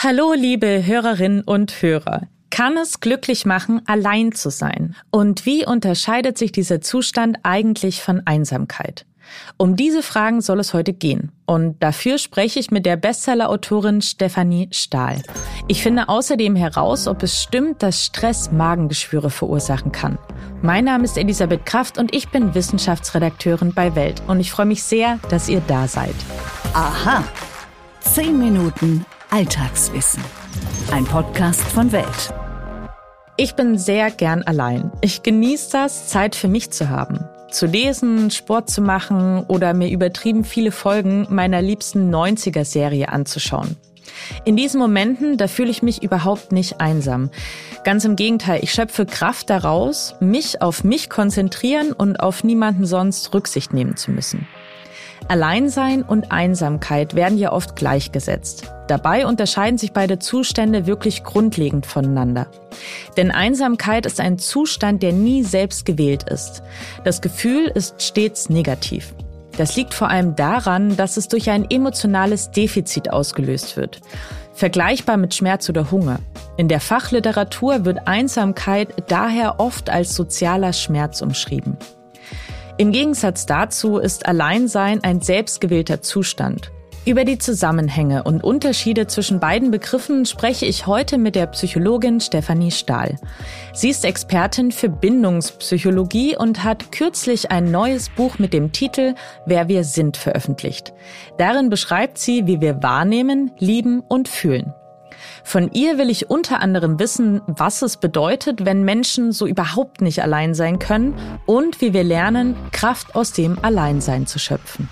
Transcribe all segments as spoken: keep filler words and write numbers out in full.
Hallo, liebe Hörerinnen und Hörer. Kann es glücklich machen, allein zu sein? Und wie unterscheidet sich dieser Zustand eigentlich von Einsamkeit? Um diese Fragen soll es heute gehen. Und dafür spreche ich mit der Bestseller-Autorin Stefanie Stahl. Ich finde außerdem heraus, ob es stimmt, dass Stress Magengeschwüre verursachen kann. Mein Name ist Elisabeth Kraft und ich bin Wissenschaftsredakteurin bei Welt. Und ich freue mich sehr, dass ihr da seid. Aha. Zehn Minuten Alltagswissen. Ein Podcast von Welt. Ich bin sehr gern allein. Ich genieße das, Zeit für mich zu haben. Zu lesen, Sport zu machen oder mir übertrieben viele Folgen meiner liebsten neunziger-Serie anzuschauen. In diesen Momenten, da fühle ich mich überhaupt nicht einsam. Ganz im Gegenteil, ich schöpfe Kraft daraus, mich auf mich konzentrieren und auf niemanden sonst Rücksicht nehmen zu müssen. Alleinsein und Einsamkeit werden ja oft gleichgesetzt. Dabei unterscheiden sich beide Zustände wirklich grundlegend voneinander. Denn Einsamkeit ist ein Zustand, der nie selbst gewählt ist. Das Gefühl ist stets negativ. Das liegt vor allem daran, dass es durch ein emotionales Defizit ausgelöst wird. Vergleichbar mit Schmerz oder Hunger. In der Fachliteratur wird Einsamkeit daher oft als sozialer Schmerz umschrieben. Im Gegensatz dazu ist Alleinsein ein selbstgewählter Zustand. Über die Zusammenhänge und Unterschiede zwischen beiden Begriffen spreche ich heute mit der Psychologin Stefanie Stahl. Sie ist Expertin für Bindungspsychologie und hat kürzlich ein neues Buch mit dem Titel Wer wir sind veröffentlicht. Darin beschreibt sie, wie wir wahrnehmen, lieben und fühlen. Von ihr will ich unter anderem wissen, was es bedeutet, wenn Menschen so überhaupt nicht allein sein können und wie wir lernen, Kraft aus dem Alleinsein zu schöpfen.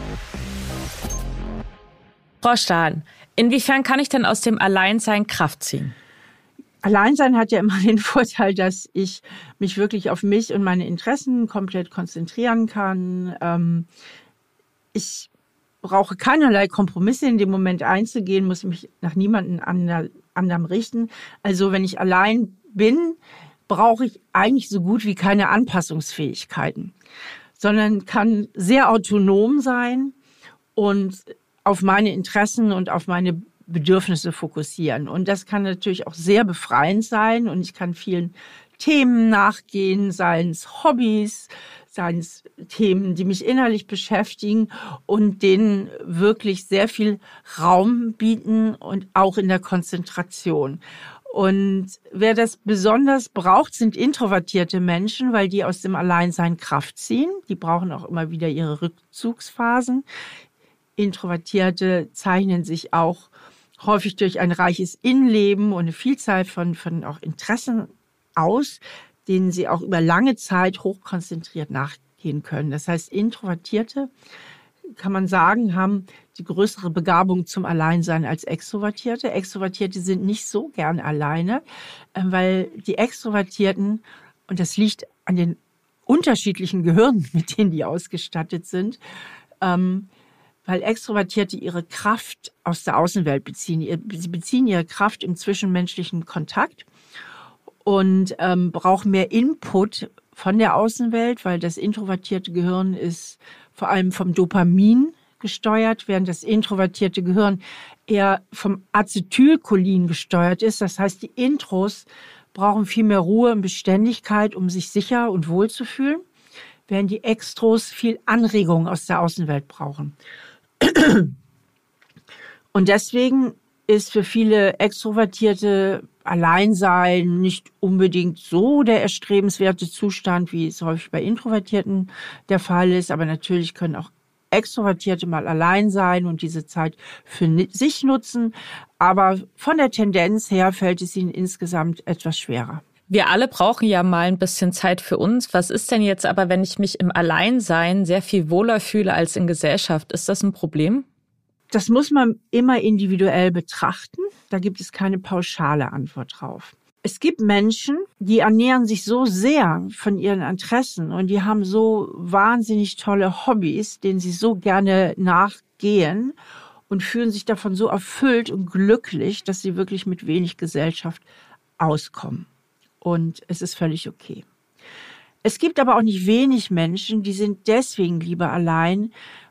Frau Stahl, inwiefern kann ich denn aus dem Alleinsein Kraft ziehen? Alleinsein hat ja immer den Vorteil, dass ich mich wirklich auf mich und meine Interessen komplett konzentrieren kann. Ähm, ich brauche keinerlei Kompromisse in dem Moment einzugehen, muss mich nach niemandem anderem richten. Also wenn ich allein bin, brauche ich eigentlich so gut wie keine Anpassungsfähigkeiten, sondern kann sehr autonom sein und auf meine Interessen und auf meine Bedürfnisse fokussieren. Und das kann natürlich auch sehr befreiend sein und ich kann vielen Themen nachgehen, seien es Hobbys, seien es Themen, die mich innerlich beschäftigen und denen wirklich sehr viel Raum bieten und auch in der Konzentration. Und wer das besonders braucht, sind introvertierte Menschen, weil die aus dem Alleinsein Kraft ziehen. Die brauchen auch immer wieder ihre Rückzugsphasen. Introvertierte zeichnen sich auch häufig durch ein reiches Innenleben und eine Vielzahl von, von auch Interessen aus, denen sie auch über lange Zeit hochkonzentriert nachgehen können. Das heißt, Introvertierte, kann man sagen, haben die größere Begabung zum Alleinsein als Extrovertierte. Extrovertierte sind nicht so gern alleine, weil die Extrovertierten, und das liegt an den unterschiedlichen Gehirnen, mit denen die ausgestattet sind, ähm, weil Extrovertierte ihre Kraft aus der Außenwelt beziehen. Sie beziehen ihre Kraft im zwischenmenschlichen Kontakt und ähm, brauchen mehr Input von der Außenwelt, weil das introvertierte Gehirn ist vor allem vom Dopamin gesteuert, während das introvertierte Gehirn eher vom Acetylcholin gesteuert ist. Das heißt, die Intros brauchen viel mehr Ruhe und Beständigkeit, um sich sicher und wohl zu fühlen, während die Extros viel Anregung aus der Außenwelt brauchen. Und deswegen ist für viele Extrovertierte Alleinsein nicht unbedingt so der erstrebenswerte Zustand, wie es häufig bei Introvertierten der Fall ist. Aber natürlich können auch Extrovertierte mal allein sein und diese Zeit für sich nutzen. Aber von der Tendenz her fällt es ihnen insgesamt etwas schwerer. Wir alle brauchen ja mal ein bisschen Zeit für uns. Was ist denn jetzt aber, wenn ich mich im Alleinsein sehr viel wohler fühle als in Gesellschaft? Ist das ein Problem? Das muss man immer individuell betrachten. Da gibt es keine pauschale Antwort drauf. Es gibt Menschen, die ernähren sich so sehr von ihren Interessen und die haben so wahnsinnig tolle Hobbys, denen sie so gerne nachgehen und fühlen sich davon so erfüllt und glücklich, dass sie wirklich mit wenig Gesellschaft auskommen. Und es ist völlig okay. Es gibt aber auch nicht wenig Menschen, die sind deswegen lieber allein,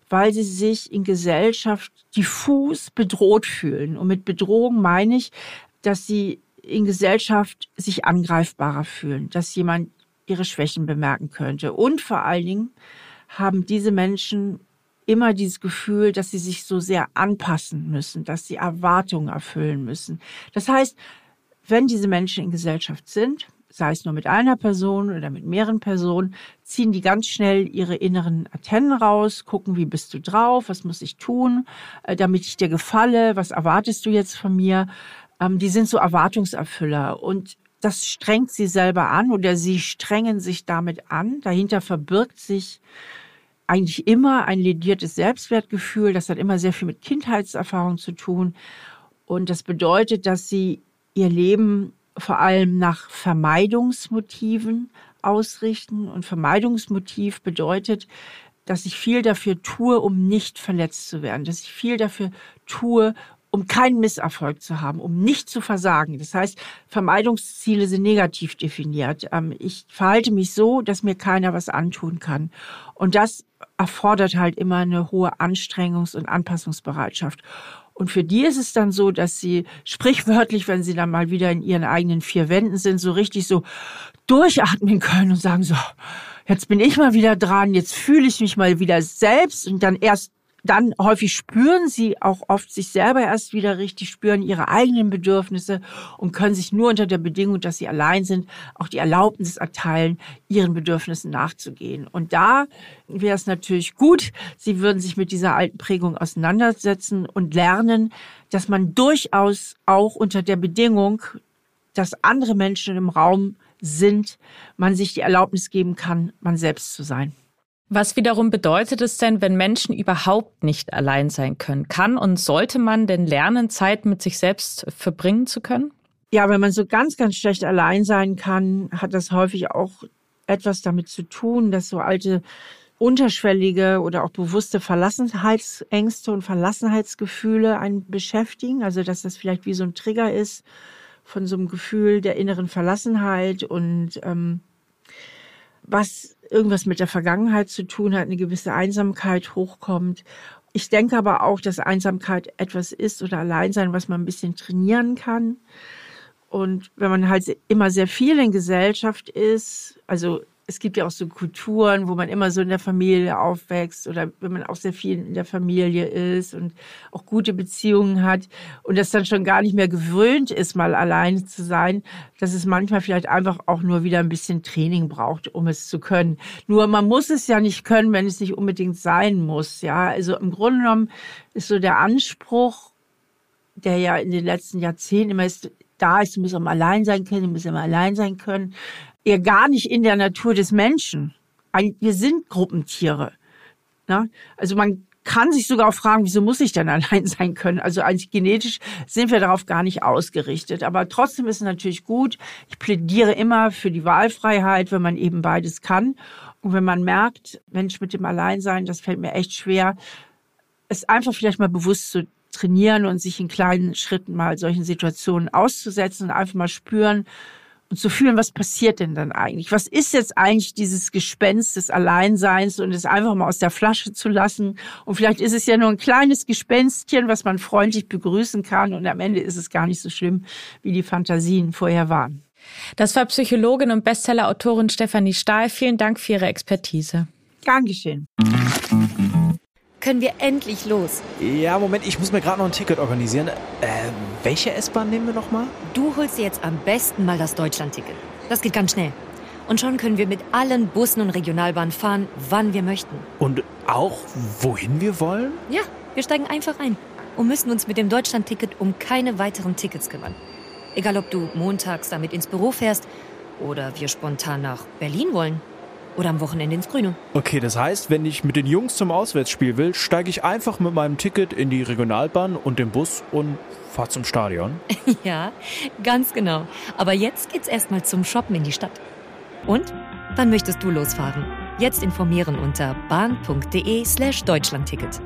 weil sie sich in Gesellschaft diffus bedroht fühlen. Und mit Bedrohung meine ich, dass sie in Gesellschaft sich angreifbarer fühlen, dass jemand ihre Schwächen bemerken könnte. Und vor allen Dingen haben diese Menschen immer dieses Gefühl, dass sie sich so sehr anpassen müssen, dass sie Erwartungen erfüllen müssen. Das heißt, wenn diese Menschen in Gesellschaft sind, sei es nur mit einer Person oder mit mehreren Personen, ziehen die ganz schnell ihre inneren Antennen raus, gucken, wie bist du drauf, was muss ich tun, damit ich dir gefalle, was erwartest du jetzt von mir? Die sind so Erwartungserfüller und das strengt sie selber an oder sie strengen sich damit an. Dahinter verbirgt sich eigentlich immer ein lediertes Selbstwertgefühl. Das hat immer sehr viel mit Kindheitserfahrung zu tun. Und das bedeutet, dass sie ihr Leben vor allem nach Vermeidungsmotiven ausrichten. Und Vermeidungsmotiv bedeutet, dass ich viel dafür tue, um nicht verletzt zu werden. Dass ich viel dafür tue, um keinen Misserfolg zu haben, um nicht zu versagen. Das heißt, Vermeidungsziele sind negativ definiert. Ich verhalte mich so, dass mir keiner was antun kann. Und das erfordert halt immer eine hohe Anstrengungs- und Anpassungsbereitschaft. Und für die ist es dann so, dass sie sprichwörtlich, wenn sie dann mal wieder in ihren eigenen vier Wänden sind, so richtig so durchatmen können und sagen so, jetzt bin ich mal wieder dran, jetzt fühle ich mich mal wieder selbst und dann erst Dann häufig spüren sie auch oft sich selber erst wieder richtig, spüren ihre eigenen Bedürfnisse und können sich nur unter der Bedingung, dass sie allein sind, auch die Erlaubnis erteilen, ihren Bedürfnissen nachzugehen. Und da wäre es natürlich gut, sie würden sich mit dieser alten Prägung auseinandersetzen und lernen, dass man durchaus auch unter der Bedingung, dass andere Menschen im Raum sind, man sich die Erlaubnis geben kann, man selbst zu sein. Was wiederum bedeutet es denn, wenn Menschen überhaupt nicht allein sein können? Kann und sollte man denn lernen, Zeit mit sich selbst verbringen zu können? Ja, wenn man so ganz, ganz schlecht allein sein kann, hat das häufig auch etwas damit zu tun, dass so alte unterschwellige oder auch bewusste Verlassenheitsängste und Verlassenheitsgefühle einen beschäftigen. Also dass das vielleicht wie so ein Trigger ist von so einem Gefühl der inneren Verlassenheit und ähm, was irgendwas mit der Vergangenheit zu tun hat, eine gewisse Einsamkeit hochkommt. Ich denke aber auch, dass Einsamkeit etwas ist oder Alleinsein, was man ein bisschen trainieren kann. Und wenn man halt immer sehr viel in Gesellschaft ist, also es gibt ja auch so Kulturen, wo man immer so in der Familie aufwächst oder wenn man auch sehr viel in der Familie ist und auch gute Beziehungen hat und das dann schon gar nicht mehr gewöhnt ist, mal alleine zu sein, dass es manchmal vielleicht einfach auch nur wieder ein bisschen Training braucht, um es zu können. Nur man muss es ja nicht können, wenn es nicht unbedingt sein muss. Ja, also im Grunde genommen ist so der Anspruch, der ja in den letzten Jahrzehnten immer ist, da ist, du musst immer allein sein können, du musst immer allein sein können, eher gar nicht in der Natur des Menschen. Wir sind Gruppentiere. Ne? Also man kann sich sogar auch fragen, wieso muss ich denn allein sein können? Also eigentlich genetisch sind wir darauf gar nicht ausgerichtet. Aber trotzdem ist es natürlich gut. Ich plädiere immer für die Wahlfreiheit, wenn man eben beides kann. Und wenn man merkt, Mensch, mit dem Alleinsein, das fällt mir echt schwer, es einfach vielleicht mal bewusst zu trainieren und sich in kleinen Schritten mal solchen Situationen auszusetzen und einfach mal spüren und zu fühlen, was passiert denn dann eigentlich? Was ist jetzt eigentlich dieses Gespenst des Alleinseins und es einfach mal aus der Flasche zu lassen? Und vielleicht ist es ja nur ein kleines Gespenstchen, was man freundlich begrüßen kann und am Ende ist es gar nicht so schlimm, wie die Fantasien vorher waren. Das war Psychologin und Bestsellerautorin Stefanie Stahl. Vielen Dank für Ihre Expertise. Gern geschehen. Können wir endlich los? Ja, Moment, ich muss mir gerade noch ein Ticket organisieren. Äh, welche S-Bahn nehmen wir nochmal? Du holst dir jetzt am besten mal das Deutschland-Ticket. Das geht ganz schnell. Und schon können wir mit allen Bussen und Regionalbahnen fahren, wann wir möchten. Und auch, wohin wir wollen? Ja, wir steigen einfach ein und müssen uns mit dem Deutschland-Ticket um keine weiteren Tickets kümmern. Egal, ob du montags damit ins Büro fährst oder wir spontan nach Berlin wollen. Oder am Wochenende ins Grüne. Okay, das heißt, wenn ich mit den Jungs zum Auswärtsspiel will, steige ich einfach mit meinem Ticket in die Regionalbahn und den Bus und fahre zum Stadion. Ja, ganz genau. Aber jetzt geht's erstmal zum Shoppen in die Stadt. Und? Wann möchtest du losfahren? Jetzt informieren unter bahn.de slash Deutschlandticket.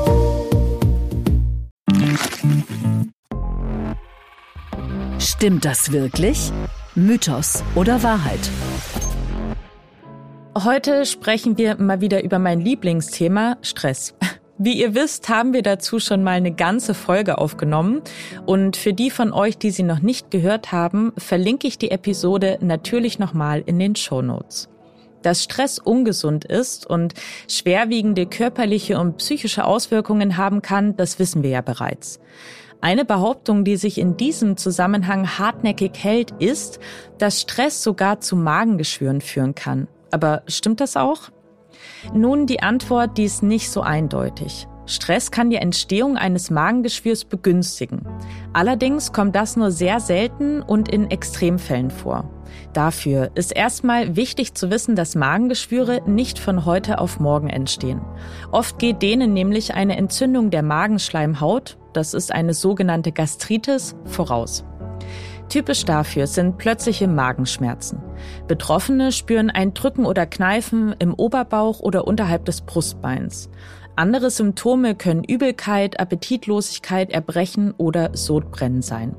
Stimmt das wirklich? Mythos oder Wahrheit? Heute sprechen wir mal wieder über mein Lieblingsthema, Stress. Wie ihr wisst, haben wir dazu schon mal eine ganze Folge aufgenommen. Und für die von euch, die sie noch nicht gehört haben, verlinke ich die Episode natürlich nochmal in den Shownotes. Dass Stress ungesund ist und schwerwiegende körperliche und psychische Auswirkungen haben kann, das wissen wir ja bereits. Eine Behauptung, die sich in diesem Zusammenhang hartnäckig hält, ist, dass Stress sogar zu Magengeschwüren führen kann. Aber stimmt das auch? Nun, die Antwort, die ist nicht so eindeutig. Stress kann die Entstehung eines Magengeschwürs begünstigen. Allerdings kommt das nur sehr selten und in Extremfällen vor. Dafür ist erstmal wichtig zu wissen, dass Magengeschwüre nicht von heute auf morgen entstehen. Oft geht denen nämlich eine Entzündung der Magenschleimhaut, das ist eine sogenannte Gastritis, voraus. Typisch dafür sind plötzliche Magenschmerzen. Betroffene spüren ein Drücken oder Kneifen im Oberbauch oder unterhalb des Brustbeins. Andere Symptome können Übelkeit, Appetitlosigkeit, Erbrechen oder Sodbrennen sein.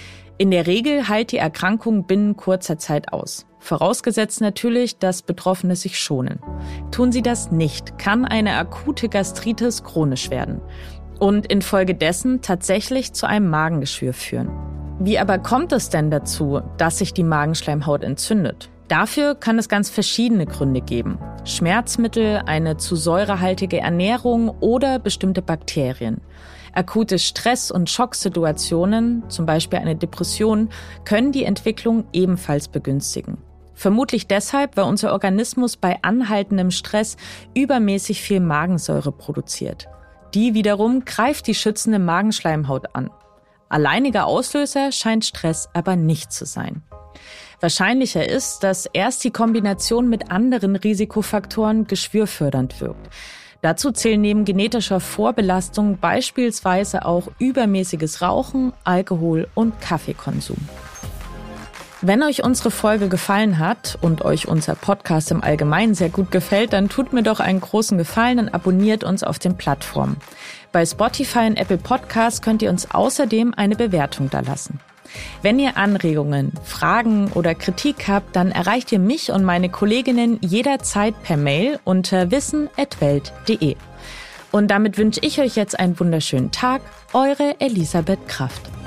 In der Regel heilt die Erkrankung binnen kurzer Zeit aus. Vorausgesetzt natürlich, dass Betroffene sich schonen. Tun sie das nicht, kann eine akute Gastritis chronisch werden und infolgedessen tatsächlich zu einem Magengeschwür führen. Wie aber kommt es denn dazu, dass sich die Magenschleimhaut entzündet? Dafür kann es ganz verschiedene Gründe geben. Schmerzmittel, eine zu säurehaltige Ernährung oder bestimmte Bakterien. Akute Stress- und Schocksituationen, zum Beispiel eine Depression, können die Entwicklung ebenfalls begünstigen. Vermutlich deshalb, weil unser Organismus bei anhaltendem Stress übermäßig viel Magensäure produziert. Die wiederum greift die schützende Magenschleimhaut an. Alleiniger Auslöser scheint Stress aber nicht zu sein. Wahrscheinlicher ist, dass erst die Kombination mit anderen Risikofaktoren geschwürfördernd wirkt. Dazu zählen neben genetischer Vorbelastung beispielsweise auch übermäßiges Rauchen, Alkohol und Kaffeekonsum. Wenn euch unsere Folge gefallen hat und euch unser Podcast im Allgemeinen sehr gut gefällt, dann tut mir doch einen großen Gefallen und abonniert uns auf den Plattformen. Bei Spotify und Apple Podcasts könnt ihr uns außerdem eine Bewertung dalassen. Wenn ihr Anregungen, Fragen oder Kritik habt, dann erreicht ihr mich und meine Kolleginnen jederzeit per Mail unter wissen at welt punkt de. Und damit wünsche ich euch jetzt einen wunderschönen Tag. Eure Elisabeth Kraft.